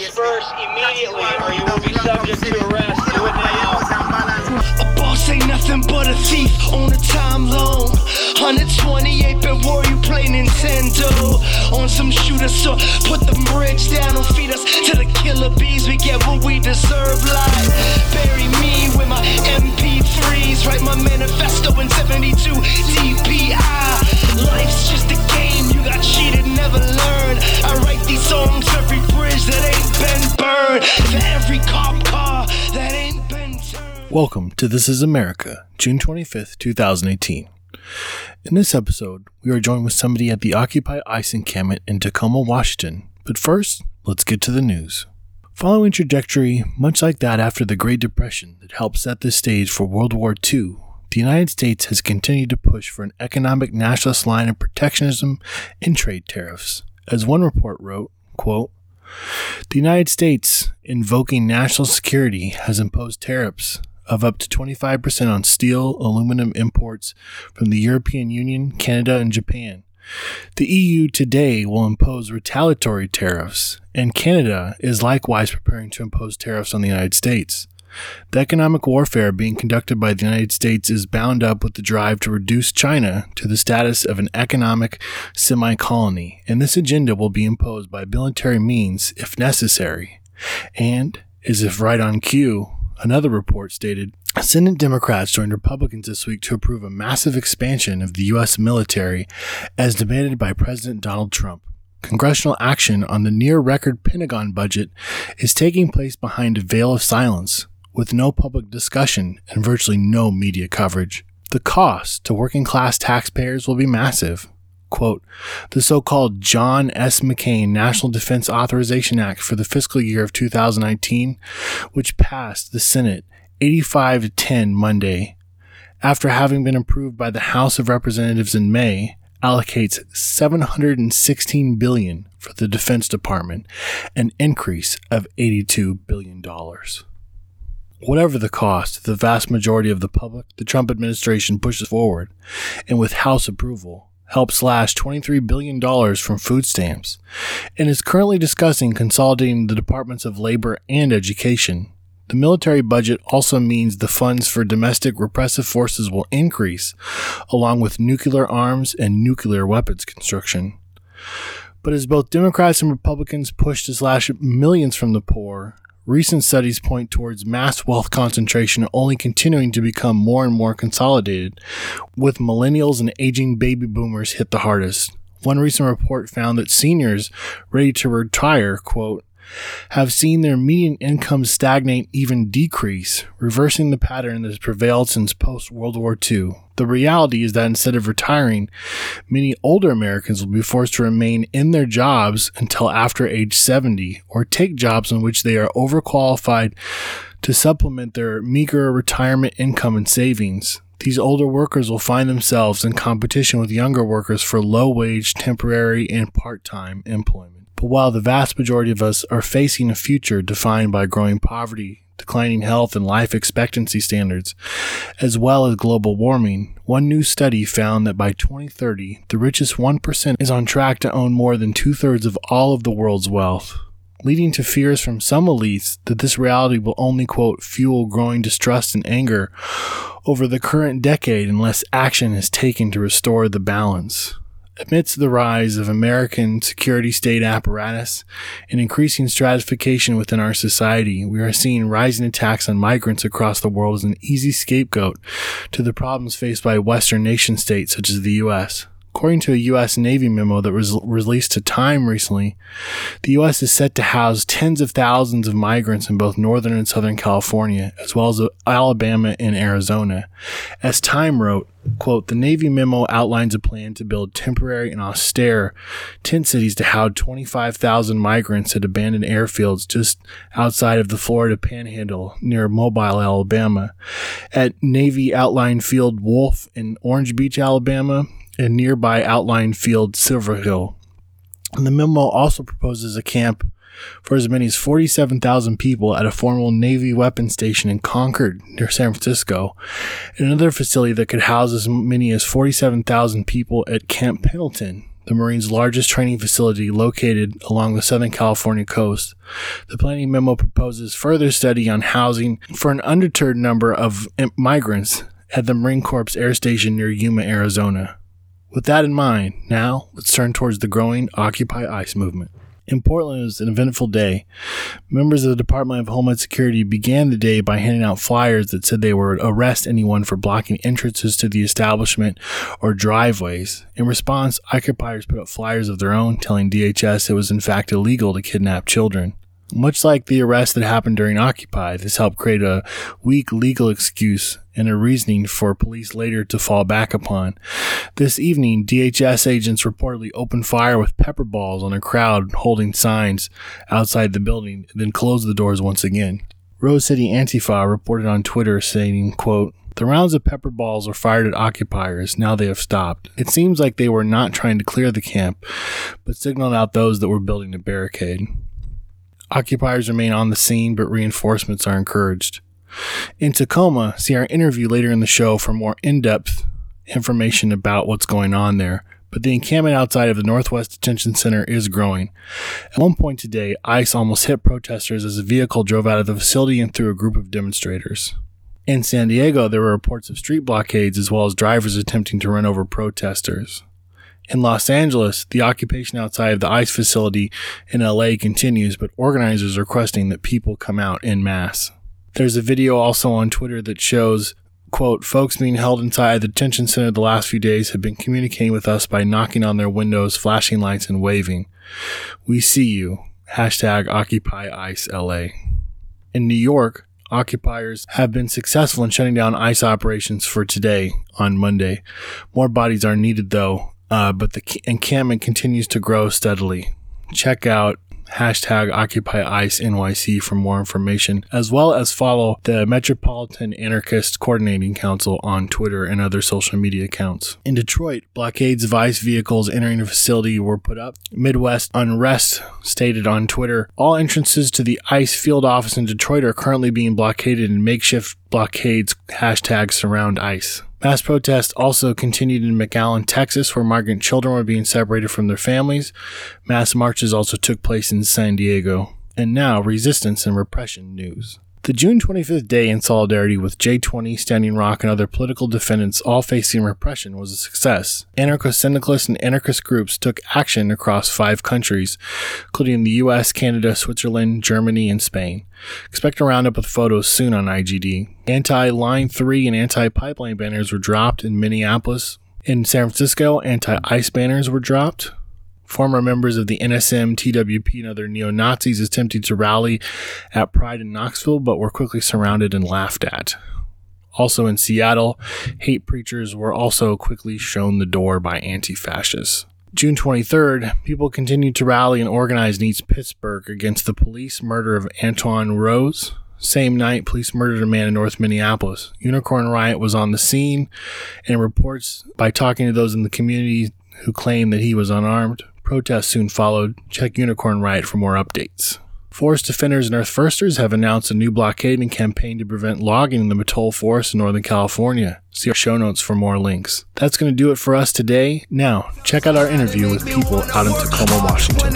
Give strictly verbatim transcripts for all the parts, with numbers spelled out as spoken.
disperse immediately or you will be subject to arrest. Do it now. A boss ain't nothing but a thief on a time loan. one twenty-eight bit war, you play Nintendo. On some shooter, so put the bridge down and feed us to the killer bees. We get what we deserve, like bury me with my M P threes. Write my manifesto in seventy-two D P I. Life's just a game, you got cheated, never learned. I write these songs for every bridge that ain't been burned, for every cop car that ain't been turned. Welcome to This Is America, June twenty-fifth, twenty eighteen. In this episode, we are joined with somebody at the Occupy ICE encampment in Tacoma, Washington. But first, let's get to the news. Following a trajectory much like that after the Great Depression that helped set the stage for World War Two, the United States has continued to push for an economic nationalist line of protectionism and trade tariffs. As one report wrote, quote, "The United States, invoking national security, has imposed tariffs of up to twenty-five percent on steel, aluminum imports from the European Union, Canada, and Japan. The E U today will impose retaliatory tariffs, and Canada is likewise preparing to impose tariffs on the United States. The economic warfare being conducted by the United States is bound up with the drive to reduce China to the status of an economic semi-colony, and this agenda will be imposed by military means if necessary. And, as if right on cue, another report stated, Senate Democrats joined Republicans this week to approve a massive expansion of the U S military as demanded by President Donald Trump. Congressional action on the near-record Pentagon budget is taking place behind a veil of silence, with no public discussion and virtually no media coverage. The cost to working-class taxpayers will be massive. Quote, the so-called John S. McCain National Defense Authorization Act for the fiscal year of two thousand nineteen, which passed the Senate eighty-five to ten Monday, after having been approved by the House of Representatives in May, allocates seven hundred sixteen billion dollars for the Defense Department, an increase of eighty-two billion dollars. Whatever the cost, the vast majority of the public, the Trump administration pushes forward, and with House approval, helped slash twenty-three billion dollars from food stamps, and is currently discussing consolidating the Departments of Labor and Education. The military budget also means the funds for domestic repressive forces will increase, along with nuclear arms and nuclear weapons construction. But as both Democrats and Republicans push to slash millions from the poor, recent studies point towards mass wealth concentration only continuing to become more and more consolidated, with millennials and aging baby boomers hit the hardest. One recent report found that seniors ready to retire, quote, have seen their median income stagnate, even decrease, reversing the pattern that has prevailed since post-World War Two. The reality is that instead of retiring, many older Americans will be forced to remain in their jobs until after age seventy, or take jobs in which they are overqualified to supplement their meager retirement income and savings. These older workers will find themselves in competition with younger workers for low-wage, temporary, and part-time employment. But while the vast majority of us are facing a future defined by growing poverty, declining health and life expectancy standards, as well as global warming, one new study found that by twenty thirty, the richest one percent is on track to own more than two-thirds of all of the world's wealth, leading to fears from some elites that this reality will only, quote, fuel growing distrust and anger over the current decade unless action is taken to restore the balance. Amidst the rise of American security state apparatus and increasing stratification within our society, we are seeing rising attacks on migrants across the world as an easy scapegoat to the problems faced by Western nation states such as the U S. According to a U S Navy memo that was released to Time recently, the U S is set to house tens of thousands of migrants in both Northern and Southern California, as well as Alabama and Arizona. As Time wrote, quote, the Navy memo outlines a plan to build temporary and austere tent cities to house twenty-five thousand migrants at abandoned airfields just outside of the Florida Panhandle near Mobile, Alabama, at Navy Outline Field Wolf in Orange Beach, Alabama, and nearby Outline Field Silver Hill. And the memo also proposes a camp for as many as forty-seven thousand people at a former Navy weapons station in Concord near San Francisco, and another facility that could house as many as forty-seven thousand people at Camp Pendleton, the Marines' largest training facility located along the Southern California coast. The planning memo proposes further study on housing for an undeterred number of migrants at the Marine Corps Air Station near Yuma, Arizona. With that in mind, now let's turn towards the growing Occupy ICE movement. In Portland, it was an eventful day. Members of the Department of Homeland Security began the day by handing out flyers that said they would arrest anyone for blocking entrances to the establishment or driveways. In response, occupiers put up flyers of their own telling D H S it was in fact illegal to kidnap children. Much like the arrest that happened during Occupy, this helped create a weak legal excuse and a reasoning for police later to fall back upon. This evening, D H S agents reportedly opened fire with pepper balls on a crowd holding signs outside the building, then closed the doors once again. Rose City Antifa reported on Twitter saying, quote, "The rounds of pepper balls were fired at occupiers. Now they have stopped. It seems like they were not trying to clear the camp, but signaled out those that were building a barricade." Occupiers remain on the scene, but reinforcements are encouraged. In Tacoma, see our interview later in the show for more in-depth information about what's going on there, but the encampment outside of the Northwest Detention Center is growing. At one point today, ICE almost hit protesters as a vehicle drove out of the facility and through a group of demonstrators. In San Diego, there were reports of street blockades as well as drivers attempting to run over protesters. In Los Angeles, the occupation outside of the ICE facility in L A continues, but organizers are requesting that people come out en masse. There's a video also on Twitter that shows, quote, "Folks being held inside the detention center the last few days have been communicating with us by knocking on their windows, flashing lights, and waving. We see you. Hashtag Occupy ICE L A." In New York, occupiers have been successful in shutting down ICE operations for today, on Monday. More bodies are needed, though. Uh, but the encampment continues to grow steadily. Check out hashtag Occupy ICE N Y C for more information, as well as follow the Metropolitan Anarchist Coordinating Council on Twitter and other social media accounts. In Detroit, blockades of ICE vehicles entering the facility were put up. Midwest Unrest stated on Twitter, "All entrances to the ICE field office in Detroit are currently being blockaded in makeshift blockades, hashtag surround ICE." Mass protests also continued in McAllen, Texas, where migrant children were being separated from their families. Mass marches also took place in San Diego. And now, resistance and repression news. The June twenty-fifth day in solidarity with J twenty, Standing Rock, and other political defendants all facing repression was a success. Anarcho-syndicalist and anarchist groups took action across five countries, including the U S, Canada, Switzerland, Germany, and Spain. Expect a roundup with photos soon on I G D. Anti-Line three and anti-pipeline banners were dropped in Minneapolis. In San Francisco, anti-ICE banners were dropped. Former members of the N S M, T W P, and other neo-Nazis attempted to rally at Pride in Knoxville, but were quickly surrounded and laughed at. Also in Seattle, hate preachers were also quickly shown the door by anti-fascists. June twenty-third, people continued to rally and organize in East Pittsburgh against the police murder of Antoine Rose. Same night, police murdered a man in North Minneapolis. Unicorn Riot was on the scene, and reports by talking to those in the community who claimed that he was unarmed. Protests soon followed. Check Unicorn Riot for more updates. Forest defenders and Earth Firsters have announced a new blockade and campaign to prevent logging in the Mattole Forest in Northern California. See our show notes for more links. That's going to do it for us today. Now, check out our interview with people out in Tacoma, Washington.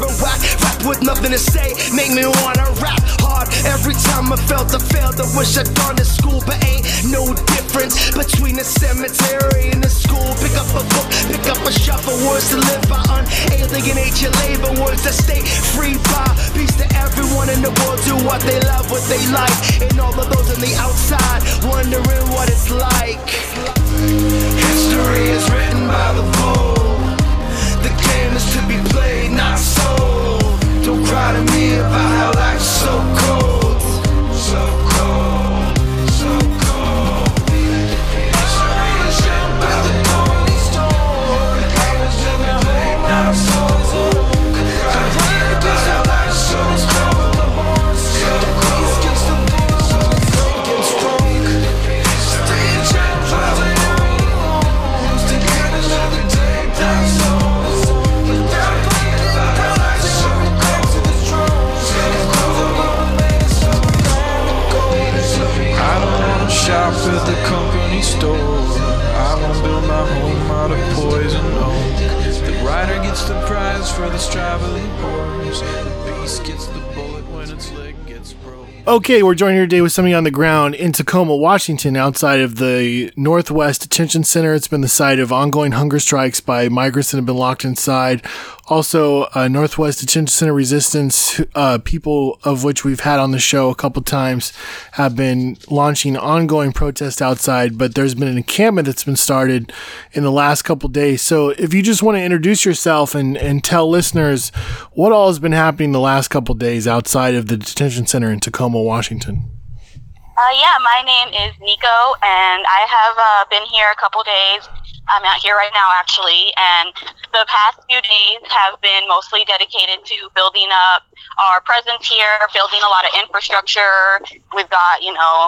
With nothing to say, make me wanna rap hard. Every time I felt I failed, I wish I'd gone to school, but ain't no difference between the cemetery and the school. Pick up a book, pick up a shuffle, words to live by, unalienate your labor, words that stay free by. Peace to everyone in the world, do what they love, what they like, and all of those on the outside wondering what it's like. History is written by the bold. The game is to be played, not sold. Don't cry to me about how life's so cold, so cold, so cold. History is written by the bold. The game is to be played, not sold. Don't cry to me about how life's so cold, so cold, so cold. Ace gets the bullet when its leg gets broke. Okay, we're joined here today with somebody on the ground in Tacoma, Washington, outside of the Northwest Detention Center. It's been the site of ongoing hunger strikes by migrants that have been locked inside. Also, uh, Northwest Detention Center resistance, uh, people of which we've had on the show a couple times, have been launching ongoing protests outside, but there's been an encampment that's been started in the last couple days. So if you just want to introduce yourself and, and tell listeners what all has been happening the last couple days outside of the detention center in Tacoma, Washington. Uh, yeah, my name is Nico, and I have uh, been here a couple days. I'm out here right now, actually, and the past few days have been mostly dedicated to building up our presence here, building a lot of infrastructure. We've got, you know,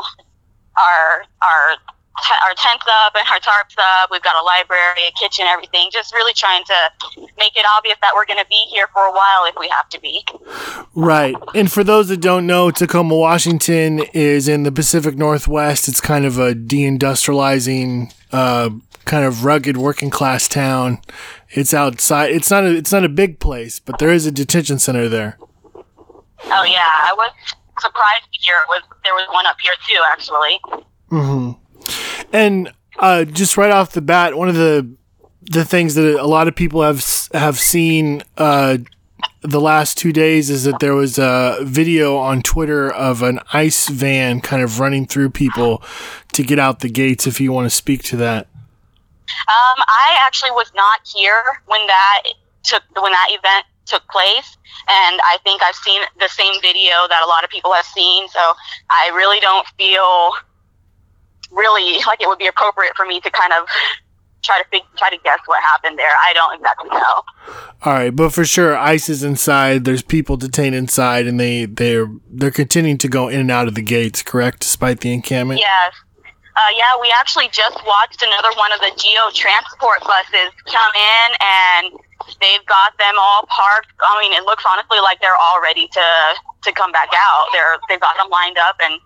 our our our tents up and our tarps up. We've got a library, a kitchen, everything. Just really trying to make it obvious that we're going to be here for a while if we have to be. Right. And for those that don't know, Tacoma, Washington is in the Pacific Northwest. It's kind of a deindustrializing, uh, kind of rugged working class town. It's outside. It's not a, it's not a big place, but there is a detention center there. Oh yeah. I was surprised to hear it was, there was one up here too, actually. Mm-hmm. And uh, just right off the bat, one of the the things that a lot of people have have seen uh, the last two days is that there was a video on Twitter of an ICE van kind of running through people to get out the gates. If you want to speak to that. Um, I actually was not here when that took when that event took place, and I think I've seen the same video that a lot of people have seen. So I really don't feel. really like it would be appropriate for me to kind of try to fig- try to guess what happened there. I don't exactly know. All right, but for sure, ICE is inside. There's people detained inside, and they they're they're continuing to go in and out of the gates. Correct, despite the encampment. Yes. Uh, yeah, we actually just watched another one of the Geo Transport buses come in, and they've got them all parked. I mean, it looks honestly like they're all ready to to come back out. They're they've got them lined up, and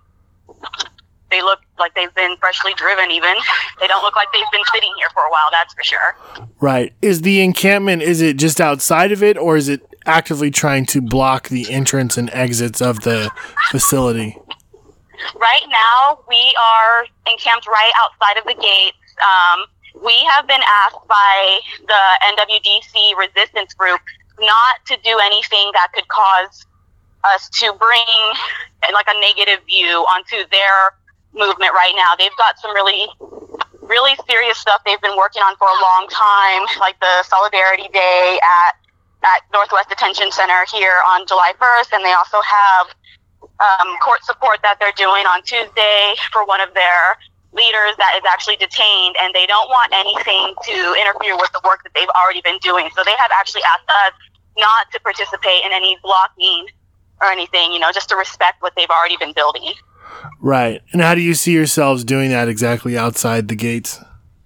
they look like they've been freshly driven even. They don't look like they've been sitting here for a while, that's for sure. Right. Is the encampment, is it just outside of it, or is it actively trying to block the entrance and exits of the facility? Right now, we are encamped right outside of the gates. Um, we have been asked by the N W D C resistance group not to do anything that could cause us to bring like a negative view onto their movement right now. They've got some really, really serious stuff they've been working on for a long time, like the Solidarity Day at, at Northwest Detention Center here on July first, and they also have um, court support that they're doing on Tuesday for one of their leaders that is actually detained, and they don't want anything to interfere with the work that they've already been doing. So they have actually asked us not to participate in any blocking or anything, you know, just to respect what they've already been building. Right. And how do you see yourselves doing that exactly outside the gates?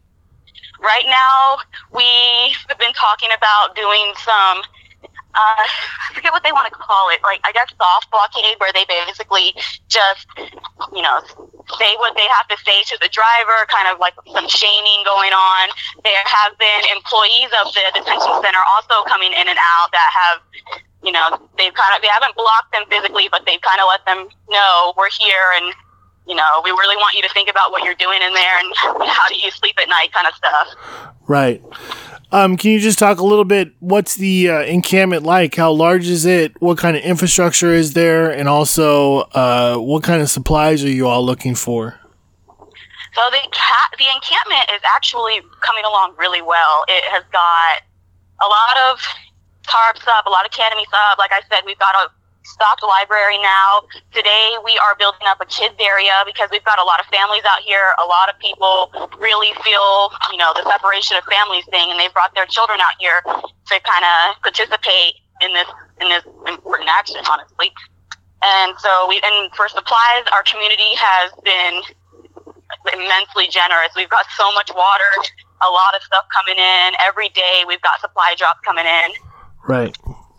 Right now, we've been talking about doing some, uh, I forget what they want to call it, like, I guess soft blockade, where they basically just, you know, say what they have to say to the driver, kind of like some shaming going on. There have been employees of the detention center also coming in and out that have, you know, they've kind of, they haven't blocked them physically, but they've kind of let them know we're here, and, you know, we really want you to think about what you're doing in there, and how do you sleep at night kind of stuff. Right. Um, can you just talk a little bit, what's the uh, encampment like? How large is it? What kind of infrastructure is there? And also, uh, what kind of supplies are you all looking for? So the ca- the encampment is actually coming along really well. It has got a lot of tarps up, a lot of academies up. Like I said, we've got a stocked library now. Today we are building up a kids area because we've got a lot of families out here. A lot of people really feel, you know, the separation of families thing, and they've brought their children out here to kind of participate in this in this important action, honestly. And so we, and for supplies, our community has been immensely generous. We've got so much water, a lot of stuff coming in every day. We've got supply drops coming in. Right.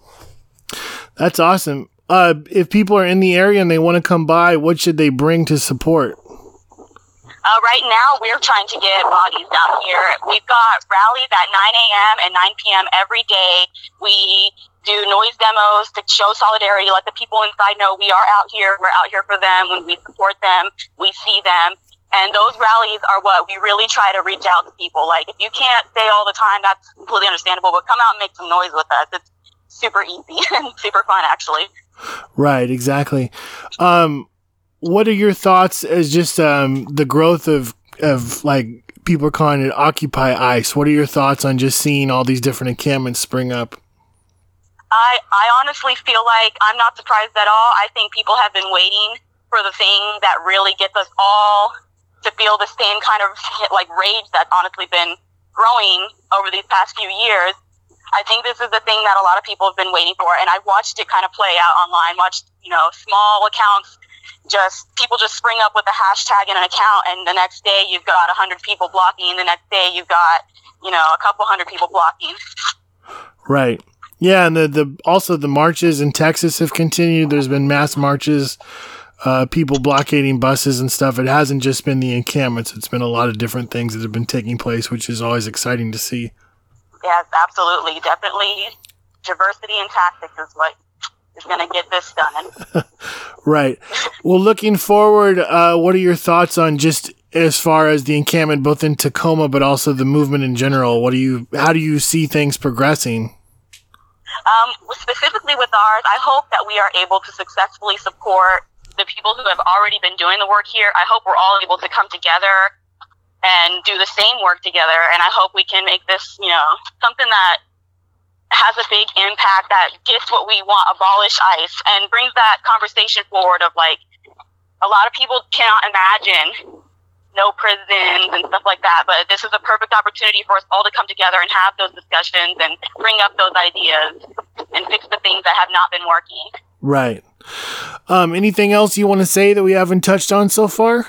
That's awesome. Uh, if people are in the area and they want to come by, what should they bring to support? Uh, right now, we're trying to get bodies down here. We've got rallies at nine a.m. and nine p.m. every day. We do noise demos to show solidarity, let the people inside know we are out here, we're out here for them, when we support them, we see them. And those rallies are what we really try to reach out to people. Like, if you can't stay all the time, that's completely understandable, but come out and make some noise with us. It's super easy and super fun, actually. Right, exactly. Um, what are your thoughts as just um, the growth of, of, like, people are calling it Occupy ICE? What are your thoughts on just seeing all these different encampments spring up? I, I honestly feel like I'm not surprised at all. I think people have been waiting for the thing that really gets us all to feel the same kind of like rage that's honestly been growing over these past few years. I think this is the thing that a lot of people have been waiting for, and I've watched it kind of play out online, watched, you know, small accounts, just people just spring up with a hashtag in an account, and the next day you've got a hundred people blocking, the next day you've got, you know, a couple hundred people blocking. Right. Yeah, and the, the also the marches in Texas have continued. There's been mass marches, uh, people blockading buses and stuff. It hasn't just been the encampments. It's been a lot of different things that have been taking place, which is always exciting to see. Yes, absolutely. Definitely diversity in tactics is what is going to get this done. Right. Well, looking forward, uh, what are your thoughts on just as far as the encampment, both in Tacoma, but also the movement in general? What do you, how do you see things progressing? Um, specifically with ours, I hope that we are able to successfully support the people who have already been doing the work here. I hope we're all able to come together and do the same work together. And I hope we can make this, you know, something that has a big impact, that gets what we want, abolish ICE, and brings that conversation forward of, like, a lot of people cannot imagine no prisons and stuff like that, but this is a perfect opportunity for us all to come together and have those discussions and bring up those ideas and fix the things that have not been working. Right. Um, anything else you want to say that we haven't touched on so far?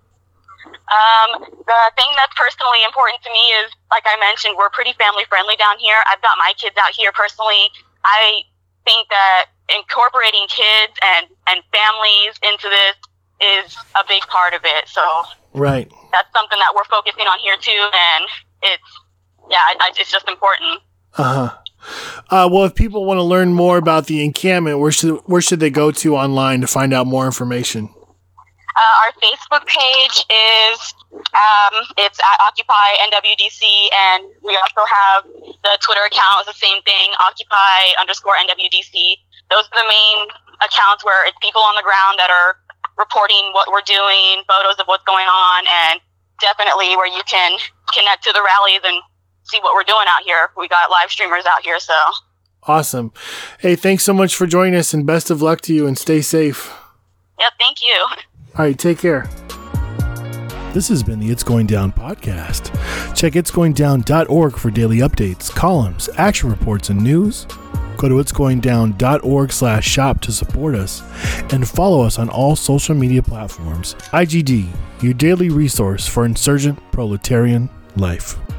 Um, the thing that's personally important to me is, like I mentioned, we're pretty family friendly down here. I've got my kids out here personally. I think that incorporating kids and, and families into this is a big part of it. So right. That's something that we're focusing on here too. And it's, yeah, I, it's just important. Uh-huh. Uh, well, if people want to learn more about the encampment, where should, where should they go to online to find out more information? Uh, our Facebook page is, um, it's at Occupy N W D C, and we also have the Twitter account is the same thing, Occupy underscore N W D C. Those are the main accounts where it's people on the ground that are reporting what we're doing, photos of what's going on, and definitely where you can connect to the rallies and see what we're doing out here. We got live streamers out here, so. Awesome. Hey, thanks so much for joining us, and best of luck to you, and stay safe. Yep, thank you. All right, take care. This has been the It's Going Down podcast. Check its going down dot org for daily updates, columns, action reports, and news. Go to its going down dot org slash shop to support us, and follow us on all social media platforms. I G D, your daily resource for insurgent proletarian life.